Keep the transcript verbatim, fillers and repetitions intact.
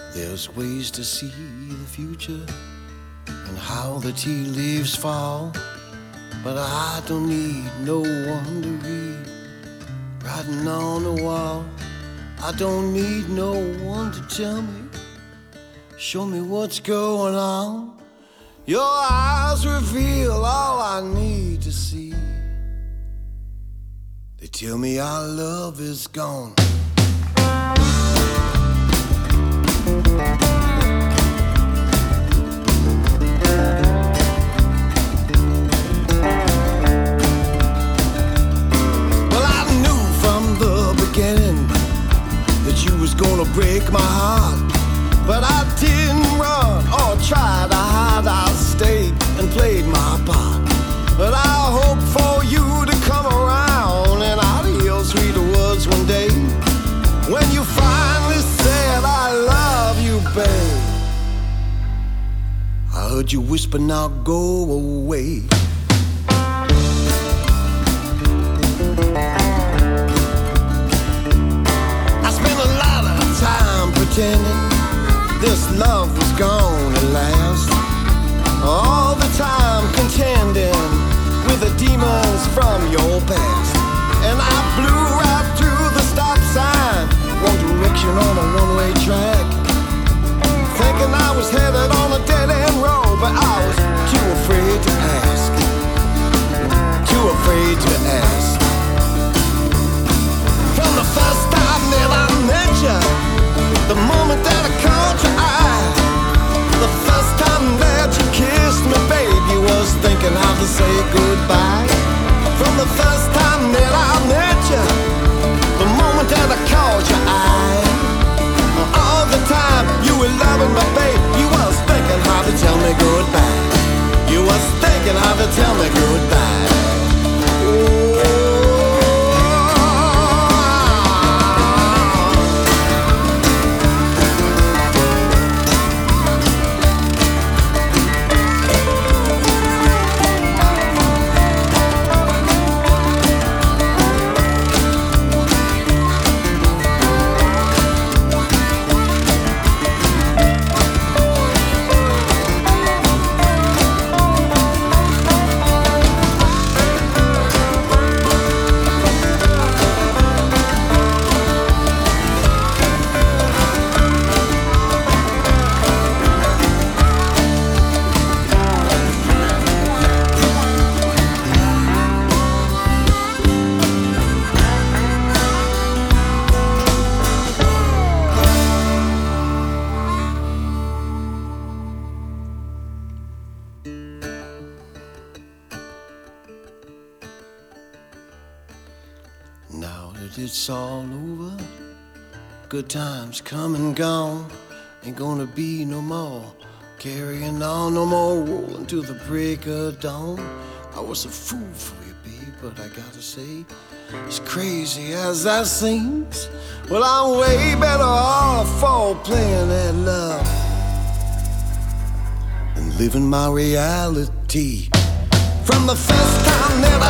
There's ways to see the future and how the tea leaves fall, but I don't need no one to read writing on the wall. I don't need no one to tell me, show me what's going on. Your eyes reveal all I need to see. They tell me our love is gone. Well, I knew from the beginning that you was gonna break my heart, but I didn't run or try to hide. I stayed and played my part. But I hope for you to come around and I'll heal sweeter words one day when you finally said I love you, babe. I heard you whisper, now go away. I spent a lot of time pretending this love was gonna last, all the time contending with the demons from your past. And I blew right through the stop sign, one direction on a one-way track, thinking I was headed on a dead-end road, but I was too afraid to ask, too afraid to ask. From the first time that I met you, the moment that I caught your eye, the first time that you kissed me, babe, you was thinking how to say goodbye. From the first time that I met you, the moment that I caught your eye, all the time you were loving me, babe, you was thinking how to tell me goodbye. You was thinking how to tell me goodbye. Oh. Now that it's all over, good times come and gone, ain't gonna be no more carrying on, no more rolling till the break of dawn. I was a fool for you, babe, but I gotta say, as crazy as that seems, well, I'm way better off for playing that love than living my reality. From the first time that I